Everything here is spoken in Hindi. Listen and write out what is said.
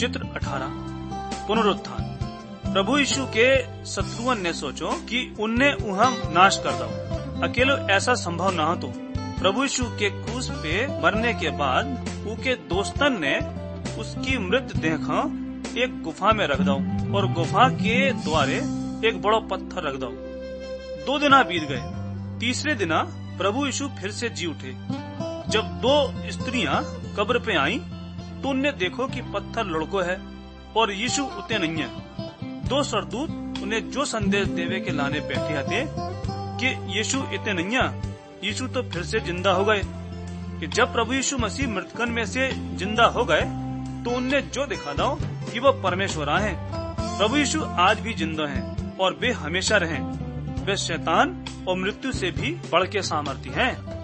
चित्र 18 पुनरुत्थान। प्रभु यीशु के शत्रुओं ने सोचो कि उन्हें उहम नाश कर दो। अकेले ऐसा संभव न हो तो प्रभु यीशु के क्रूस पे मरने के बाद उनके दोस्तन ने उसकी मृत देह को एक गुफा में रख दो और गुफा के द्वारे एक बड़ा पत्थर रख दो। 2 दिन बीत गए। तीसरे दिन प्रभु यीशु फिर से जी उठे। जब 2 स्त्रियां कब्र पे आई तो उन्हें देखो कि पत्थर लड़को है और यीशु उतने नहीं है। 2 सरदूत उन्हें जो संदेश देवे के लाने बैठे थे कि यीशु इतने नहीं है, यीशु तो फिर से जिंदा हो गए। कि जब प्रभु यीशु मसीह मृतकन में से जिंदा हो गए तो उन्हें जो दिखा दो कि वो परमेश्वर हैं। प्रभु यीशु आज भी जिंदा हैं और वे हमेशा रहें। वे शैतान और मृत्यु से भी बढ़ के सामर्थी हैं।